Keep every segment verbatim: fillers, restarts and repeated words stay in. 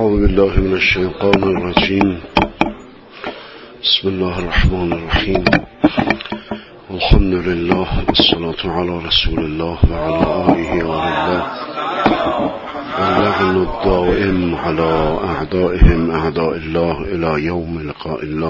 أعوذ بالله من الشيطان الرجيم. بسم الله الرحمن الرحيم. الحمد لله والصلاة على رسول الله وعلى آله وآله اللعن الدائم على أعدائهم أعداء الله إلى يوم لقاء الله.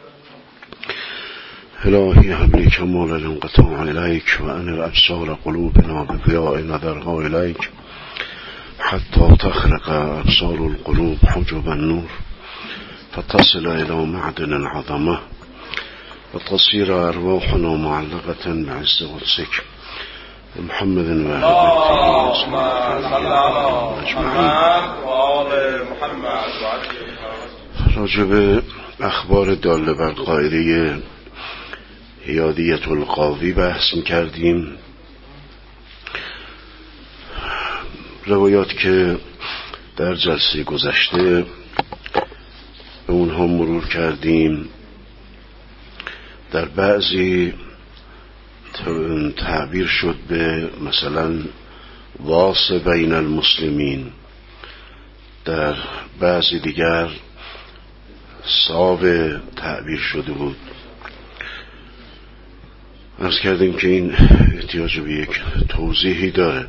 إلهي هب لي كمال الانقطاع إليك وأنر أبصار قلوبنا بضياء نظرها إليك حتى تخرق أبصار القلوب حجب النور فتصل إلى معدن العظمة وتصير أرواحنا معلقة بعز قدسك محمد وآل بيته راجب اخبار داله بر قاعده حیادیت القاضی بحث می‌کردیم. روایات که در جلسه گذشته به اونها مرور کردیم، در بعضی تعبیر شد به مثلا واس بین المسلمین، در بعضی دیگر صاو تعبیر شده بود. عرض کردیم که این احتیاج به یک توضیحی داره.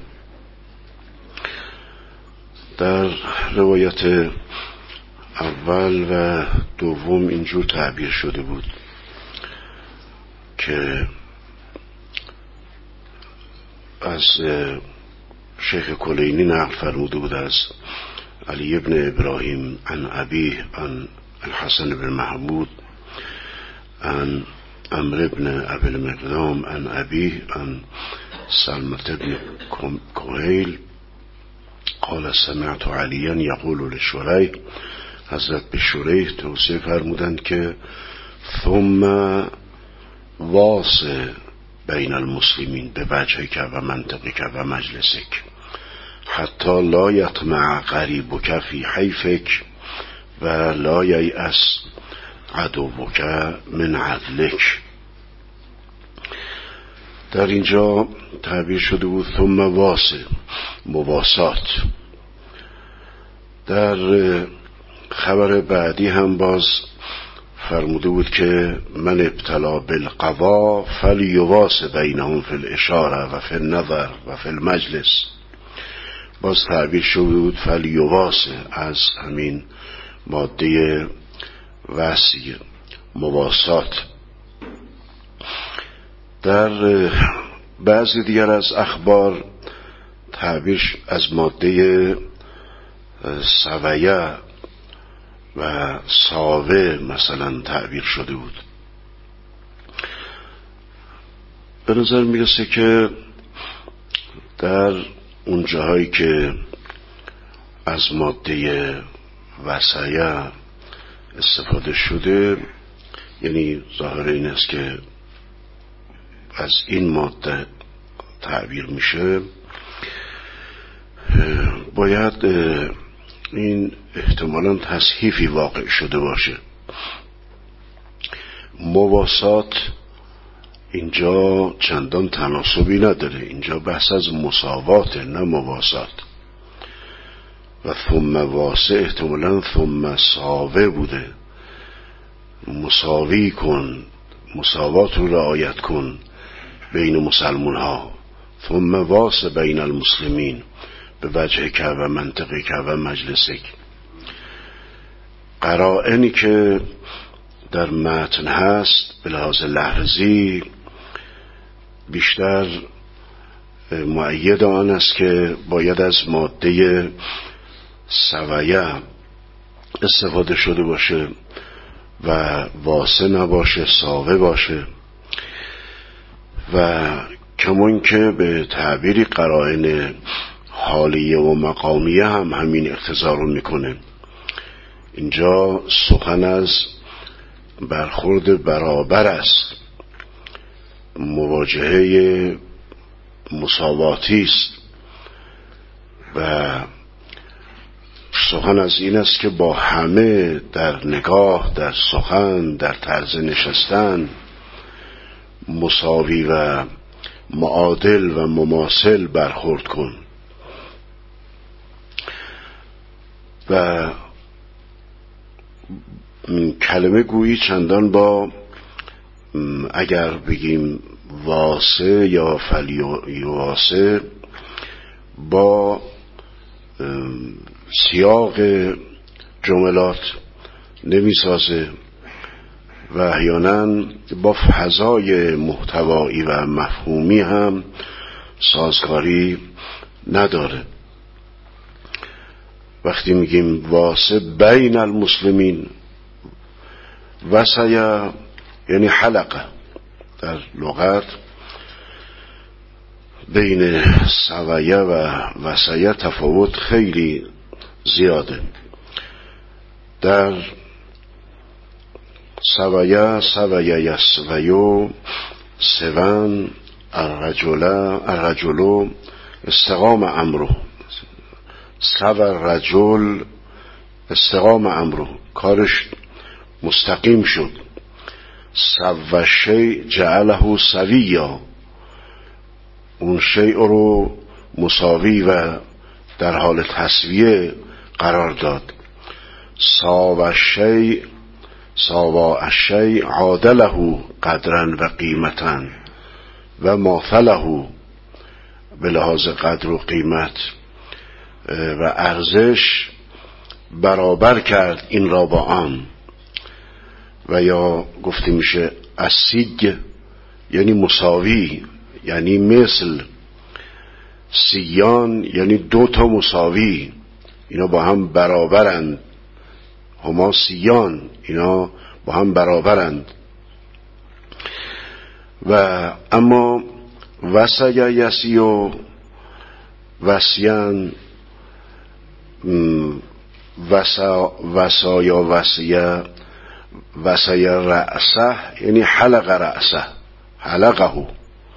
در روایت اول و دوم اینجور تعبیر شده بود که از شیخ کلینی نقل فرموده بود از علی ابن ابراهیم عن ابیه عن الحسن بن محمود عن عمرو بن ابی المقدام عن ابیه عن سلمة بن کهیل قال سمعت علیا یقول لشریح، حضرت به شریح توصیه فرمودند که ثم واس بین المسلمین به وجهک و منطقک و مجلسک حتی لا یطمع قریبک فی حیفک و لا ییأس عدوک من عدلک. در اینجا تعبیر شده بود ثم واس، مواسات. در خبر بعدی هم باز فرموده بود که من ابتلا بالقضا فلیواس بینهم فی الاشاره و فی النظر و فی المجلس. باز تعبیر شده بود فلیواس، از همین ماده وصی، مواسات. در بعضی دیگر از اخبار تعبیر از ماده سویه و ساوه مثلا تعبیر شده بود. به نظر میرسه که در اون جاهایی که از ماده وصیه استفاده شده، یعنی ظاهر این است که از این ماده تعبیر میشه، باید این احتمالاً تصحیفی واقع شده باشه. مواسات اینجا چندان تناسبی نداره، اینجا بحث از مساوات نه مواسات. و ثم واسه احتمالاً ثم ساوه بوده، مساوی کن، مساوات رو رعایت کن بین مسلمان ها. ثم واس بین المسلمین به وجه که و منطقه که و مجلسه. قرائنی که در متن هست به لحاظ لحظی بیشتر مؤید آن است که باید از ماده سویه استفاده شده باشه و واسه نباشه، ساوه باشه. و کمان که به تعبیری قرائن حالیه و مقامیه هم همین اقتضا رو میکنه. اینجا سخن از برخورد برابر است، مواجهه مساواتی است و سخن از این است که با همه در نگاه، در سخن، در طرز نشستن مساوی و معادل و مماثل برخورد کن. و کلمه گویی چندان با اگر بگیم واسه یا فلیواسه با سیاق جملات نمیسازه و احیانا با فضای محتوایی و مفهومی هم سازگاری نداره. وقتی میگیم واسه بین المسلمین، وسیه یعنی حلقه، در لغت بین سویه و وسیه تفاوت خیلی زیاده. در سویه سویه یسویو سون الرجل الرجل استقام امره، سو الرجل استقام امره، کارش مستقیم شد. سو شیء جعله سویا، اون شیء رو مساوی و در حال تسویه قرار داد. ساو الشیء ساوا الشیء عادله قدرا و قیمتا و ماثله، به لحاظ قدر و قیمت و ارزش برابر کرد این را با آن. و یا گفته میشه السیگ یعنی مساوی، یعنی مثل. سیان یعنی دو تا مساوی، اینا با هم برابرند. هما سیان، اینا با هم برابرند. و اما وسیا یسیو وسیان وسا وسایا وسیه وسیه رأسه یعنی حلق رأسه، حلقه،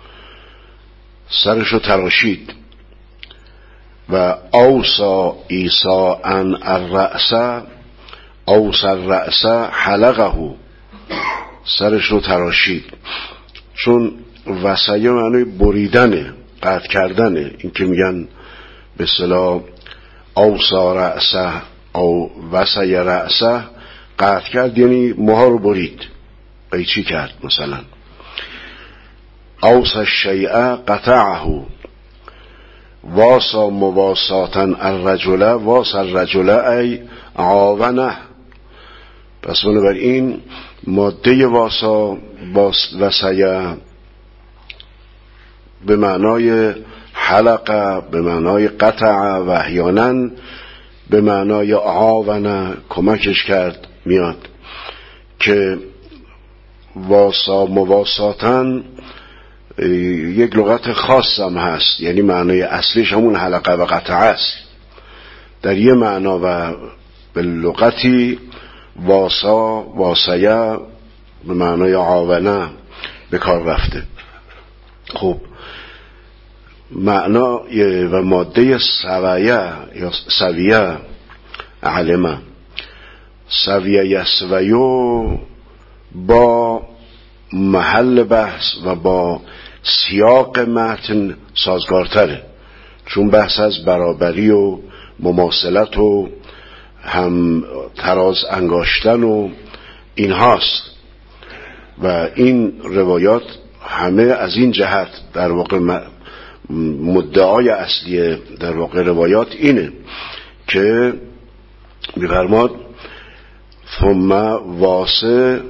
سرشو تراشید. و اوسا ایسا ان الرأسه اوسا الرأسه حلقه، سرشو تراشید. چون وسیه معنی بریدنه، قطع کردنه. این که میگن به اصطلاح اوسا رأسه او وسیه رأسه، قطع کرد یعنی موها رو برید، قیچی کرد. مثلا اوسا الشیء قطعه، واسا مواساتا الرجل واسا الرجل ای عاونه. پس بنابراین ماده واسا وسیه به معنای حلقه، به معنای قطع و احیانا به معنای عاونه، کمکش کرد میاد. که واسا مواساتن یک لغت خاص هم هست، یعنی معنای اصلیش همون حلقه و قطعه است. در یه معنا و به لغتی واسا واسیه به معنای عاونه به کار رفته. خب معنا و ماده سویه یا سویه علمه، سویه یسویو با محل بحث و با سیاق متن سازگارتره، چون بحث از برابری و مماثلت و هم تراز انگاشتن و این هاست. و این روایات همه از این جهت در واقع مدعای اصلی در واقع روایات اینه که می‌فرماد ثم واسه،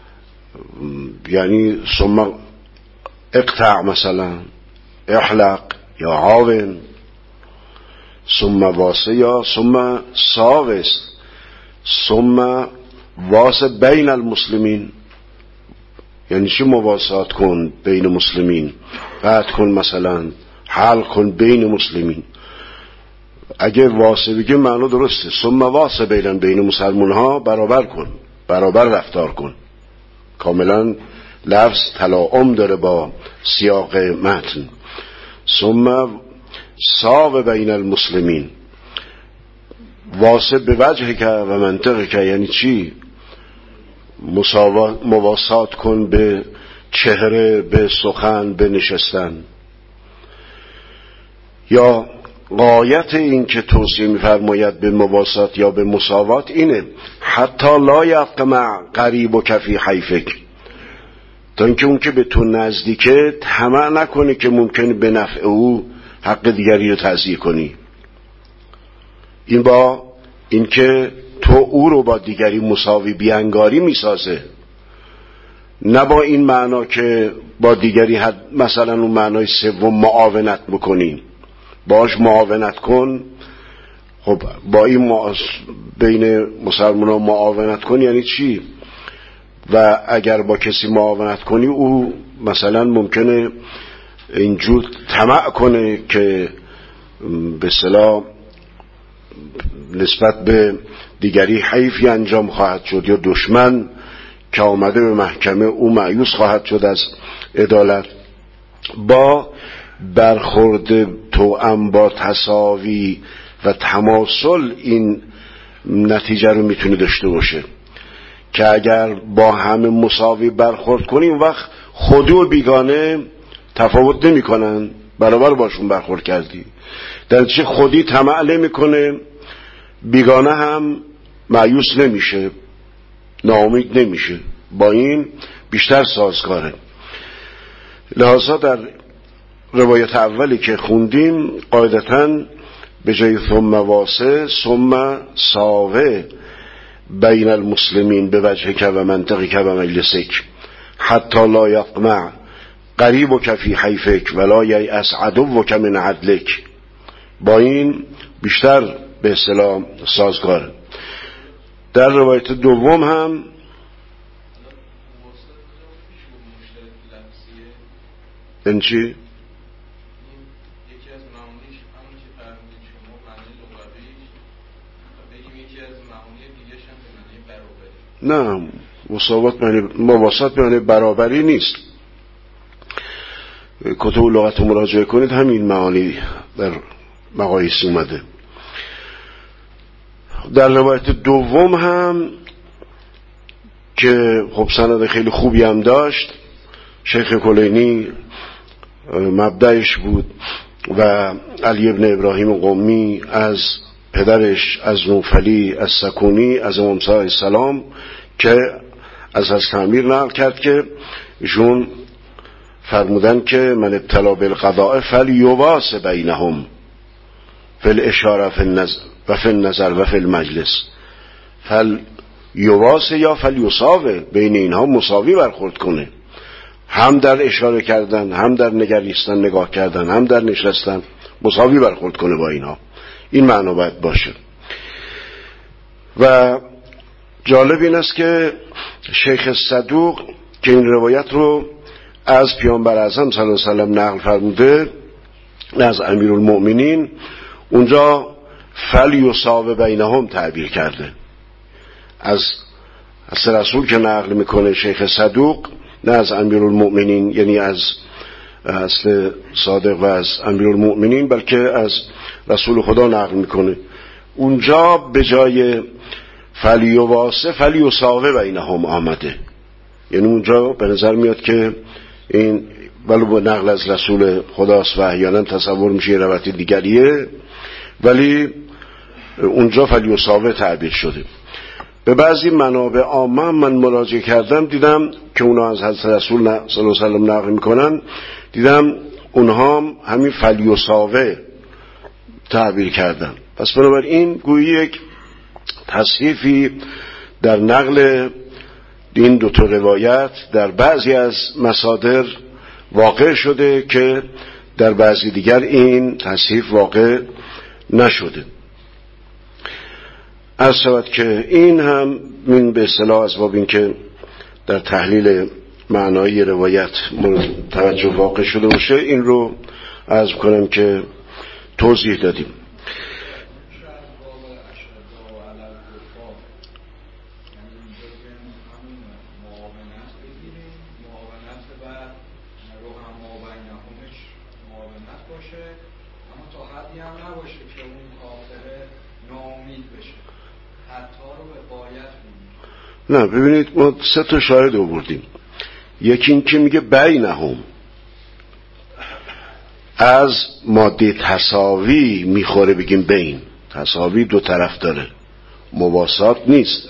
یعنی ثم اقطع، مثلا احلق یا عاون. ثم واسه یا ثم ساوس، ثم واسه بین المسلمین، یعنی چی مواسات کن بین مسلمین، قطع کن، مثلا حل کن بین مسلمین. اگه واسه بگه معنی درسته، ثم واسه بین بین مسلمان ها برابر کن، برابر رفتار کن. کاملا لفظ تلاعم داره با سیاق متن. ثم ساو بین المسلمین، واسه به وجه که و منطقه که، یعنی چی؟ مواسات کن به چهره، به سخن، به نشستن. یا غایت این که توصیه می‌فرماید به مواسات یا به مساوات اینه حتی لا یطمع قریبک فی حیفک، تا اینکه اون که به تو نزدیکه طمع نکنه که ممکنه به نفع او حق دیگری رو تضییع کنی. این با اینکه تو او رو با دیگری مساوی بیانگاری میسازه، نه با این معنا که با دیگری حد مثلا اون معنای سوم معاونت بکنی، باش معاونت کن. خب با این معاس... بین مسلمانان معاونت کن یعنی چی؟ و اگر با کسی معاونت کنی او مثلا ممکنه اینجور طمع کنه که به اصطلاح نسبت به دیگری حیفی انجام خواهد شد، یا دشمن که آمده به محکمه او مایوس خواهد شد از عدالت. با برخورد توأم با تساوی و تماسل این نتیجه رو میتونه داشته باشه که اگر با همه مساوی برخورد کنیم وقت خودی و بیگانه تفاوت نمی کنن، برابر باشون برخورد کردی، در چه خودی طمع نمیکنه، بیگانه هم مایوس نمیشه، ناامید نمیشه، با این بیشتر سازگاره. لحاظا در روایت اولی که خوندیم قاعدتاً به جای ثم واسه ثم ساوه بین المسلمین به وجه که و منطقی که و مجلسک حتی لا یطمع قریبک فی حیفک ولا ییأس عدوک من عدلک، با این بیشتر به اصطلاح سازگاره. در روایت دوم هم این چی؟ نه، مساوات معنی مواسات معنی برابری نیست. کتب لغت رو مراجعه کنید همین معانی در مقایس اومده. در روایت دوم هم که خب سند خیلی خوبی هم داشت، شیخ کلینی مبدأش بود و علی ابن ابراهیم قمی از پدرش از نوفلی از سکونی از امام صادق علیه السلام که از حضرت امیر نقل کرد که ایشون فرمودن که من ابتلا بالقضاء فلیواس بینهم فی الاشاره فی النظر و فی النظر و فی المجلس، فلیواس یا فلیساوه، بین اینها مساوی برخورد کنه، هم در اشاره کردن هم در نگریستن نگاه کردن هم در نشستن مساوی برخورد کنه با اینها. این معنا باید باشه. و جالب این است که شیخ صدوق که این روایت رو از پیامبر اعظم صلی الله علیه و سلم نقل فرموده از امیرالمؤمنین، اونجا فلیساو بینهم تعبیر کرده. از از رسول که نقل میکنه شیخ صدوق، نه از امیرالمؤمنین، یعنی از اصل صادق و از امیرالمؤمنین، بلکه از رسول خدا نقل میکنه. اونجا به جای فلیواسه فلیساوه بینهم آمده، یعنی اونجا به نظر میاد که این ولو با نقل از رسول خداست و احیانا تصور میشه روایت دیگریه، ولی اونجا فلیساوه تعبیر شده. به بعضی منابع عامه من مراجعه کردم، دیدم که اونا از حضرت رسول صلی الله علیه و سلم نقل میکنن، دیدم اونها هم همین فلیساوه تعبیر کردن. پس بنابراین گویی یک تصحیفی در نقل این دو تا روایت در بعضی از مصادر واقع شده که در بعضی دیگر این تصحیف واقع نشده. از شود که این هم من به اصطلاح اسباب این که در تحلیل معنایی روایت توجه واقع شده باشه، این رو عرض کنم که توضیح دادیم. نه ببینید ما سه تا شاهد آوردیم. یکی این که میگه بینهم، از ماده تساوی میخوره بگیم بین. تساوی دو طرف داره، مواسات نیست.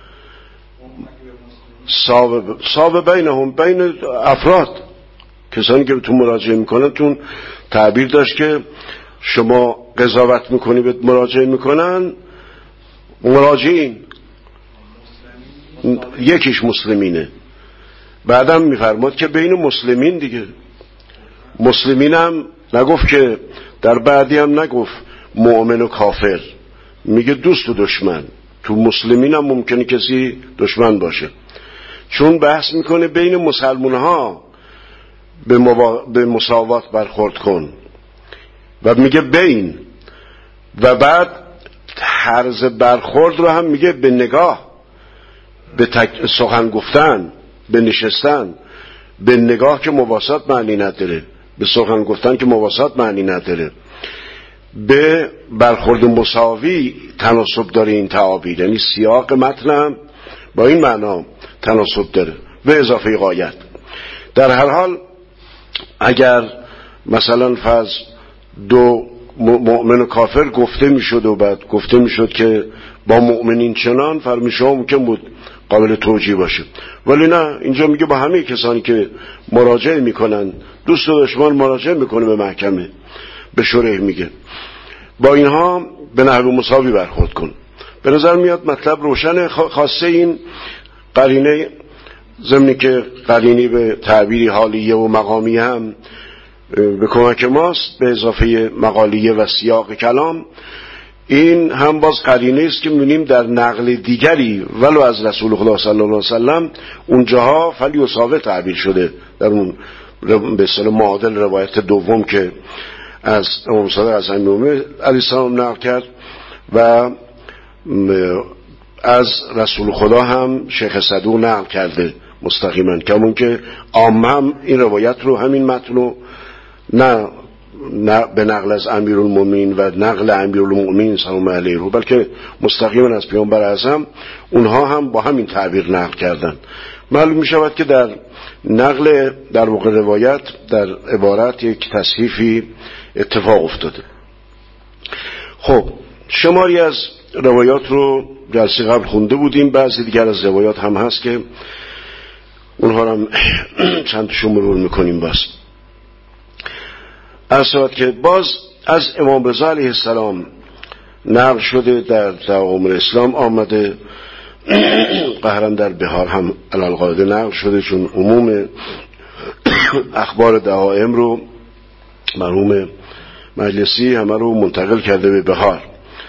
ساو بینهم، بین افراد، کسانی که تو مراجعه میکنن. تون تعبیر داشت که شما قضاوت میکنی به مراجعه میکنن مراجعین، یکیش مسلمینه. بعدم میفرماد که بین مسلمین دیگه. مسلمین هم نگفت که در بعدی هم نگفت مؤمن و کافر، میگه دوست و دشمن. تو مسلمین هم ممکنه کسی دشمن باشه، چون بحث میکنه بین مسلمان ها به, موا... به مساوات برخورد کن و میگه بین، و بعد طرز برخورد رو هم میگه به نگاه، به تک... سخن گفتن، به نشستن. به نگاه که مواسات معنی نداره، به سخن گفتن که مواسات معنی نداره. به برخورد مساوی تناسب داره این تعابیر، یعنی سیاق متن با این معنا تناسب داره به اضافه غایت. در هر حال اگر مثلا فرض دو مؤمن و کافر گفته میشد و بعد گفته میشد که با مؤمنین چنان، فرمیشه ها ممکن بود قابل توجیه باشه، ولی نه، اینجا میگه با همه کسانی که مراجعه میکنن، دوست و دشمن مراجعه میکنه به محکمه، به شرح میگه با اینها به نحو مساوی برخورد کن. به نظر میاد مطلب روشنه. خاصه این قرینه، ضمنی که قرینی به تعبیری حالیه و مقامی هم به کمک ماست به اضافه مقالیه و سیاق کلام، این هم باز قرینه است که می‌بینیم در نقل دیگری ولو از رسول خدا صلی الله علیه وسلم اونجاها فلیساوه تعبیر شده، در اون به اصطلاح معادل روایت دوم که از امام صادق از امام علیه السلام نقل کرد و از رسول خدا هم شیخ صدوق نقل کرده مستقیما، کمون که عامه هم این روایت رو، همین متن رو نه نه به نقل از امیرالمومنین و نقل امیرالمومنین سلام علیه رو، بلکه مستقیما از پیامبر اعظم اونها هم با همین تعبیر نقل کردن. معلوم می شود که در نقل در واقع روایت در عبارت یک تصحیفی اتفاق افتاده. خب شماری از روایات رو جلسه قبل خونده بودیم، بعضی دیگر از روایات هم هست که اونها رو هم چند تاشو مرور میکنیم. باز اصلا که باز از امام رضا علیه السلام نقل شده در دوام اسلام آمده، قهرن در بهار هم علالقاعده نقل شده، چون عموم اخبار دعائم رو مرحوم مجلسی همه رو منتقل کرده به بهار.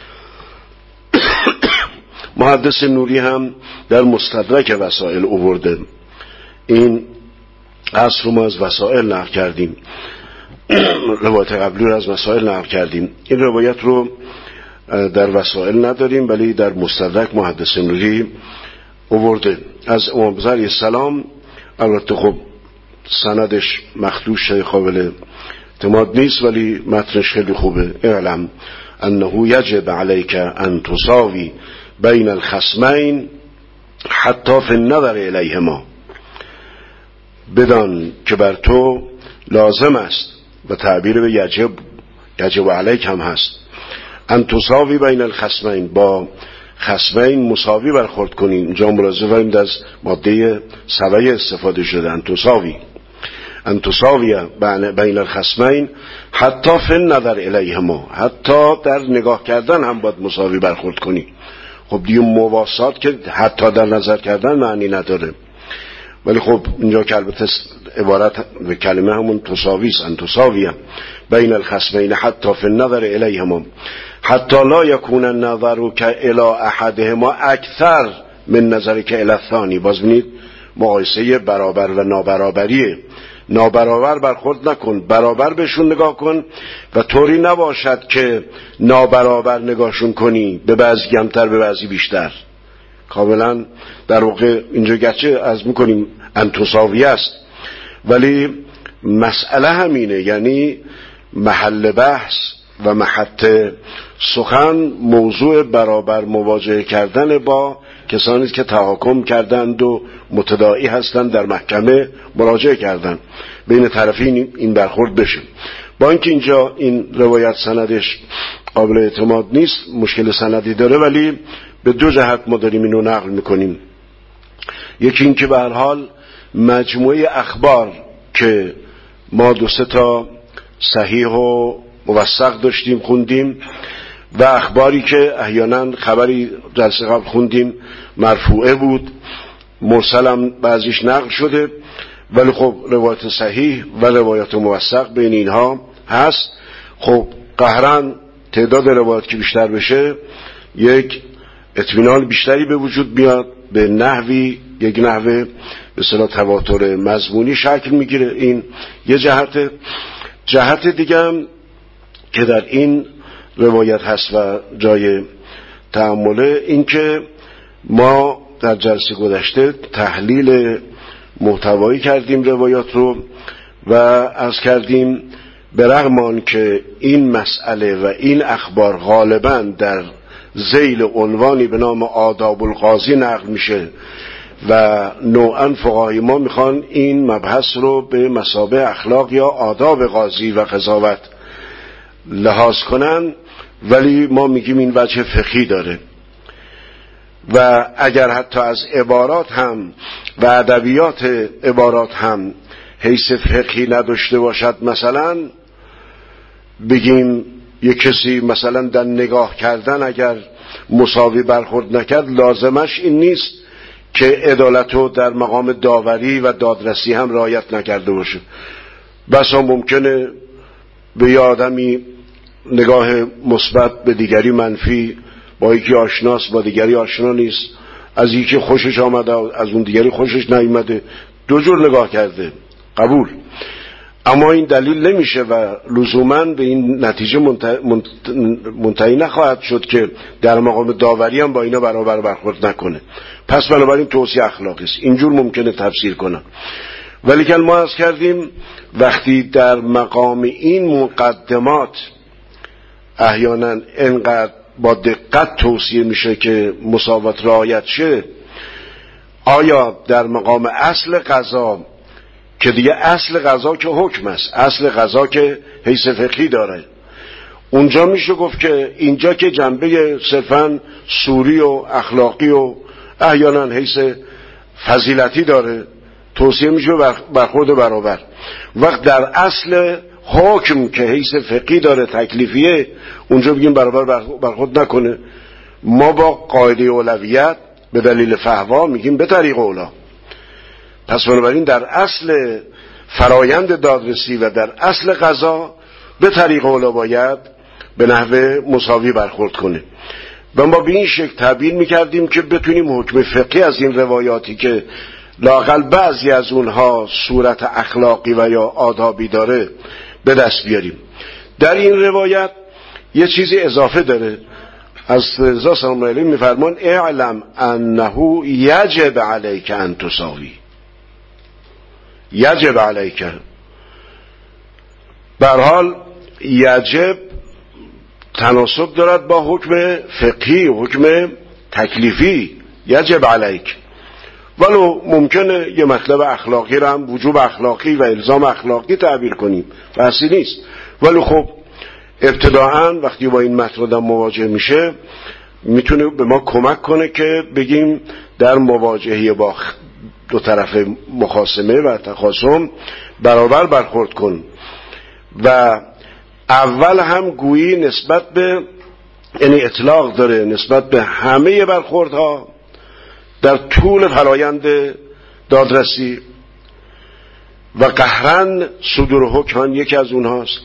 محدث نوری هم در مستدرک وسائل آورده. این اصل رو ما از وسائل نقل کردیم، روایت قبلی رو از وسائل نقل کردیم. این روایت رو در وسائل نداریم ولی در مستدرک محدث نوری آورده از امام رضا علیه السلام. البته خب سندش مخدوش قابل اعتماد نیست ولی متنش خیلی خوبه. اعلم انه یجب علیک ان تساوی بین الخصمین حتی فی النظر الیهما، بدان که بر تو لازم است، و تعبیر به یجب یجب علیک هم هست، ان تساوی بین الخصمین، با خصمین مساوی برخورد کنین. اینجا ملاحظه فرمایید از ماده سبعی استفاده شده، ان تساوی ان تساوی بین الخصمین حتی فی النظر الیهما، حتی در نگاه کردن هم باید مساوی برخورد کنی. خب دیگه مواسات که حتی در نظر کردن معنی نداره، ولی خب اینجا که البته عبارت و کلمه همون تساوی است، ان تساوی بین الخصمین حتی فی النظر الیهما حتی لا یکون النظر که الی احدهما اکثر من نظر که الی الثانی. باز ببینید مقایسه برابر و نابرابریه. نابرابر برخورد نکن، برابر بهشون نگاه کن و طوری نباشد که نابرابر نگاهشون کنی، به بعضی کمتر به بعضی بیشتر. کاملا در واقع اینجا گرچه از میکنیم ان تساوی است ولی مسئله همینه، یعنی محل بحث و محط سخن موضوع برابر مواجهه کردن با کسانی که تحاکم کردند و متداعی هستند در محکمه مراجعه کردند، بین طرفین این برخورد بشه. با اینکه اینجا این روایت سندش قابل اعتماد نیست، مشکل سندی داره، ولی به دو جهت ما داریم اینو نقل میکنیم. یکی این که به هر حال مجموعه اخبار که ما دو سه تا صحیح و موثق داشتیم خوندیم و اخباری که احیانا خبری جلسه قبل خوندیم مرفوعه بود، مرسلم بعضیش نقل شده، ولی خب روایت صحیح و روایت موثق بین اینها هست. خب قهرن تعداد روایت که بیشتر بشه یک اطمینان بیشتری به وجود بیاد، به نحوی یک نحوه به اصطلاح تواتر مضمونی شکل میگیره. این یه جهت. جهت دیگه هم که در این روایت هست و جای تأمله، این که ما در جلسه گذشته تحلیل محتوایی کردیم روایات رو و عرض کردیم به رغم آن که این مسئله و این اخبار غالباً در ذیل عنوانی به نام آداب القاضی نقل میشه و نوعاً فقهای ما میخوان این مبحث رو به مثابه اخلاق یا آداب قاضی و قضاوت لحاظ کنن، ولی ما میگیم این وجه فقهی داره و اگر حتی از عبارات هم و ادبیات عبارات هم حیث فقهی نداشته باشد، مثلا بگیم یک کسی مثلا در نگاه کردن اگر مساوی برخورد نکرد، لازمش این نیست که عدالتو در مقام داوری و دادرسی هم رعایت نکرده باشه. بسا ممکنه به یه آدمی نگاه مثبت به دیگری منفی، با یکی آشناست با دیگری آشنا نیست، از یکی خوشش آمده از اون دیگری خوشش نیامده، دو جور نگاه کرده، قبول. اما این دلیل نمیشه و لزوماً به این نتیجه منتهی نخواهد شد که در مقام داوری هم با اینا برابر برخورد نکنه. پس بنابراین توصیه اخلاقی است. اینجور ممکنه تفسیر کنم. ولی که ما عرض کردیم وقتی در مقام این مقدمات احیانا انقدر با دقت توصیه میشه که مساوات رعایت شه، آیا در مقام اصل قضا که دیگه اصل قضا که حکم است، اصل قضا که حیث فقهی داره، اونجا میشه گفت که اینجا که جنبه صرفاً سوری و اخلاقی و احیانا حیث فضیلتی داره، توصیه میشه برخورد برابر. وقت در اصل حکم که حیث فقهی داره، تکلیفیه، اونجا بگیم برابر برخورد نکنه. ما با قاعده اولویت به دلیل فهوا میگیم به طریق اولا. پس بنابراین در اصل فرایند دادرسی و در اصل قضا به طریق اولا باید به نحو مساوی برخورد کنه. و ما به این شکل تعبیر میکردیم که بتونیم حکم فقهی از این روایاتی که لااقل بعضی از اونها صورت اخلاقی و یا آدابی داره به دست بیاریم. در این روایت یه چیزی اضافه داره. از رضا سلام الله علیه میفرمان اعلم انه یجب علیک ان تساوی. یجب علیک، به هر حال یجب تناسب دارد با حکم فقهی، حکم تکلیفی. یجب علیک، ولو ممکنه یه مطلب اخلاقی رو هم وجوب اخلاقی و الزام اخلاقی تعبیر کنیم، بحثی نیست. ولی خب ابتداعاً وقتی با این مطلب مواجه میشه میتونه به ما کمک کنه که بگیم در مواجهه با دو طرف مخاصمه و تخاصم برابر برخورد کن. و اول هم گویی نسبت به، یعنی اطلاق داره نسبت به همه برخوردها در طول فرایند دادرسی و قهرن صدور حکم یکی از اونهاست.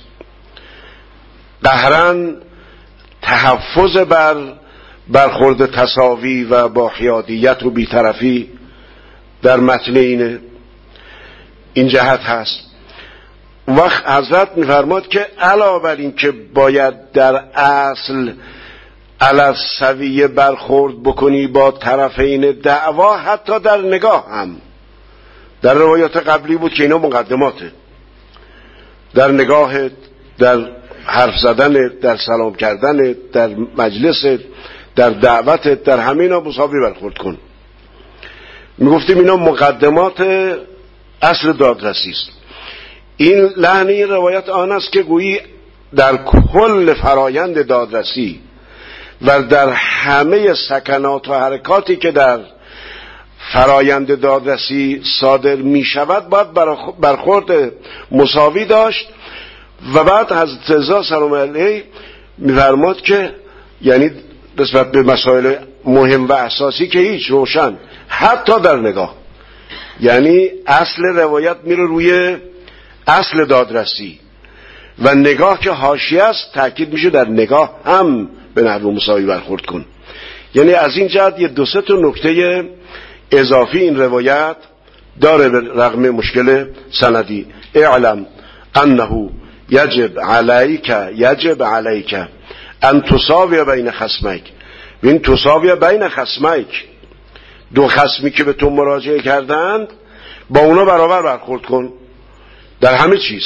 قهرن تحفظ بر برخورد تساوی و با حیادیت و بی‌طرفی در متن اینه، این جهت هست. وقت حضرت می‌فرماد که علاوه بر این که باید در اصل علی سویه برخورد بکنی با طرفین دعوا، حتی در نگاه هم. در روایات قبلی بود که اینا مقدماته. در نگاه، در حرف زدن، در سلام کردن، در مجلس، در دعوت، در همه اینا مساوی برخورد کن. میگفتیم اینا مقدمات اصل دادرسی است. این لحن این روایت آن است که گویی در کل فرایند دادرسی و در همه سکنات و حرکاتی که در فرایند دادرسی صادر می شود باید برخورد مساوی داشت. و بعد حضرت رضا سلام علیه می‌فرماد که یعنی نسبت به مسائل مهم و اساسی که هیچ روشن، حتی در نگاه، یعنی اصل روایت میره روی اصل دادرسی و نگاه که حاشیه است تاکید میشه در نگاه هم به نحو مساوی برخورد کن. یعنی از این جهت یه دو سه تا نکته اضافی این روایت داره رغم مشکل سندی. اعلم انه یجب علیک یجب علیک ان تساوی بین خصمیک. این تساوی بین خصمیک، دو خصمی که به تو مراجعه کردند با اونا برابر برخورد کن در همه چیز،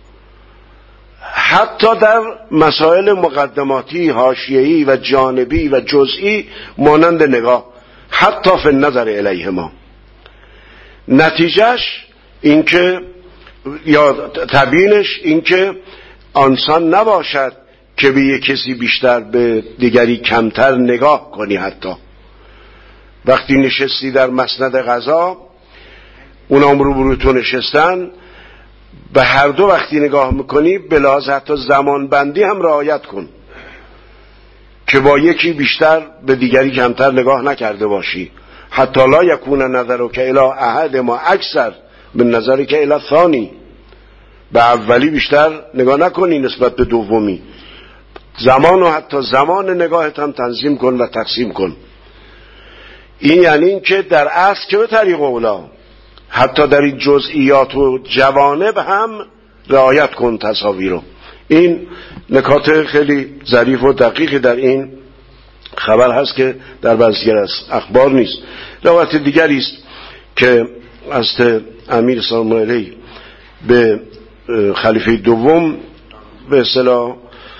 حتی در مسائل مقدماتی، حاشیه‌ای و جانبی و جزئی مانند نگاه، حتی فی النظر الیهما. نتیجهش این که یا تبیینش این که آنسان نباشد که به یک کسی بیشتر به دیگری کمتر نگاه کنی. حتی وقتی نشستی در مسند قضا، اونام روبروی تو نشستن، به هر دو وقتی نگاه میکنی به لحاظ حتی زمان بندی هم رعایت کن که با یکی بیشتر به دیگری کمتر نگاه نکرده باشی. حتی لا یکون نظرک الی احد ما اکثر من نظرک الی ثانی. به اولی بیشتر نگاه نکنی نسبت به دومی. زمان و حتی زمان نگاهت هم تنظیم کن و تقسیم کن. این یعنی این که در اصل که به طریق اولا حتی در این جزئیات و جوانب هم رعایت کن تساوی رو. این نکات خیلی ظریف و دقیقی در این خبر هست که در بعضی از اخبار نیست. روایت دیگری است که از امیر سلام علیه به خلیفه دوم به اصطلاح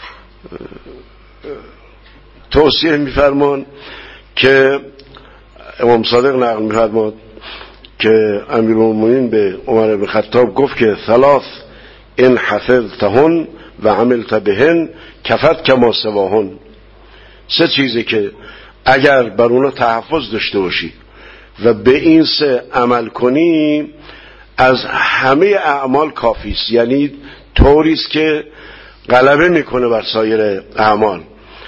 توصیه می‌فرمان که امام صادق نقل می‌فرماد که امیرالمومنین به عمر بن خطاب گفت که ثلاث ان حفظتهن و عملت بهن کفت کما سواهن. سه چیزی که اگر بر اونا تحفظ داشته باشی و به این سه عمل کنی از همه اعمال کافی است. یعنی طوری است که غلبه میکنه بر سایر اعمال.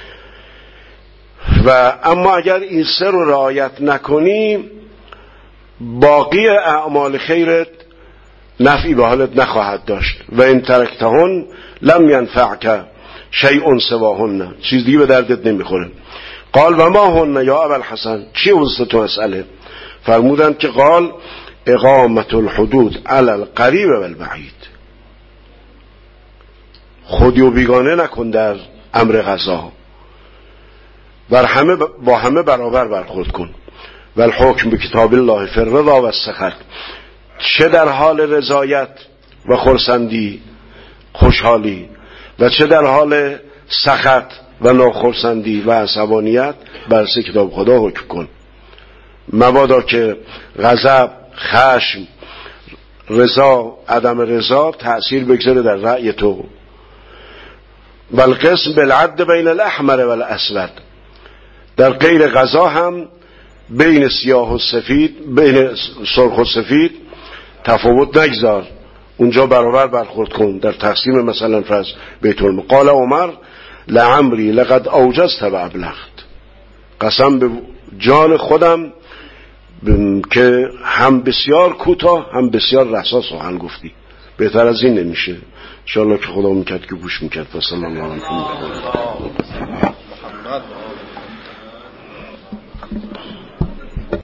و اما اگر این سه رو رعایت نکنی باقی اعمال خیرت نفعی به حالت نخواهد داشت. و این ترکتهن لم ینفعک شیء سواهن، چیز دیگه به دردت نمیخوره. قال و ما هن یا ابا الحسن، چی وسط تو مسئله؟ فرمودند که قال اقامت الحدود علی القریب و البعید. خودی و بیگانه نکن در امر قضا، بر همه با همه برابر برخورد کن. و الحکم بکتاب الله فی الرضا و السخط، چه در حال رضایت و خرسندی خوشحالی و چه در حال سخط و ناخرسندی و عصبانیت بر سه کتاب خدا حکم کن. مبادا که غضب، خشم، رضا، عدم رضا تأثیر بگذاره در رأی تو. و القسم بالعدل بین الاحمر و الاسود، در غیر قضا هم بین سیاه و سفید، بین سرخ و سفید تفاوت نگذار، اونجا برابر برخورد کن. در تقسیم مثلا فرض بیت المال قال عمر لعمری لقد اوجزت و ابلغت، قسم به جان خودم که هم بسیار کوتاه هم بسیار رسا سخن گفتی، بهتر از این نمیشه. انشاءالله که خدا میکرد که گوش میکرد. و صلی الله علیه و سلم.